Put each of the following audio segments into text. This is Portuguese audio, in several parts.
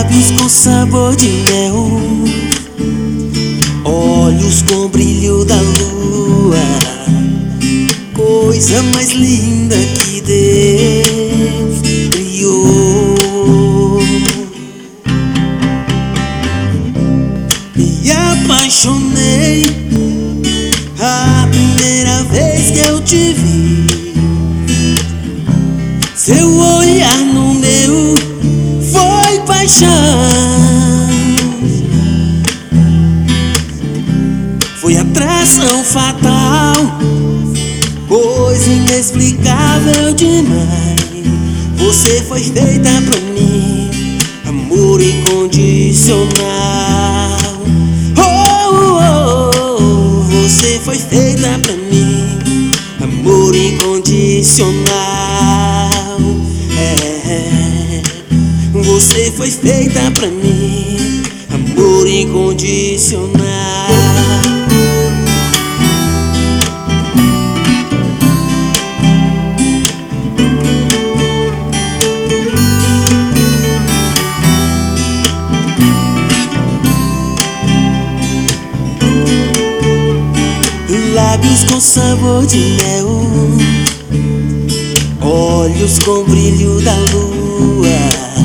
Lábios com sabor de mel, olhos com brilho da lua, coisa mais linda que Deus criou. Me apaixonei a primeira vez que eu te vi. Seu olhar no meu foi paixão, foi atração fatal, coisa inexplicável demais. Você foi feita pra mim, amor incondicional. Oh, oh, oh, você foi feita pra mim, amor incondicional. Você foi feita pra mim, amor incondicional. Lábios com sabor de mel, olhos com brilho da lua,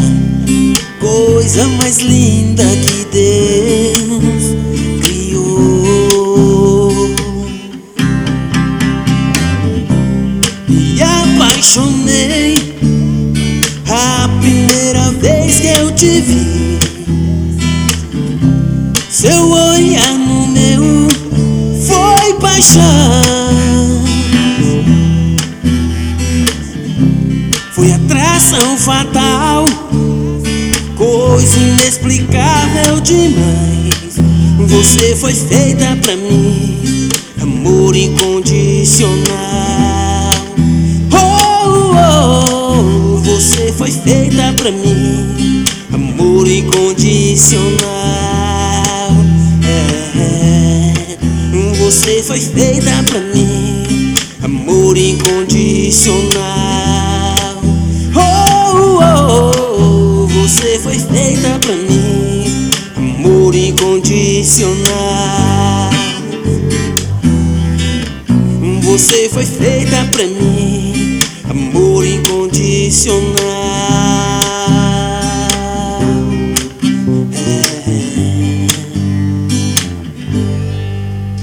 coisa mais linda que Deus criou. Me apaixonei a primeira vez que eu te vi. Seu olhar no meu foi paixão, foi atração fatal, coisa inexplicável demais. Você foi feita pra mim, amor incondicional. Oh, oh, oh, você foi feita pra mim, amor incondicional. Você foi feita pra mim, amor incondicional. Oh, oh, oh, você foi feita pra mim, amor incondicional. Você foi feita pra mim, amor incondicional.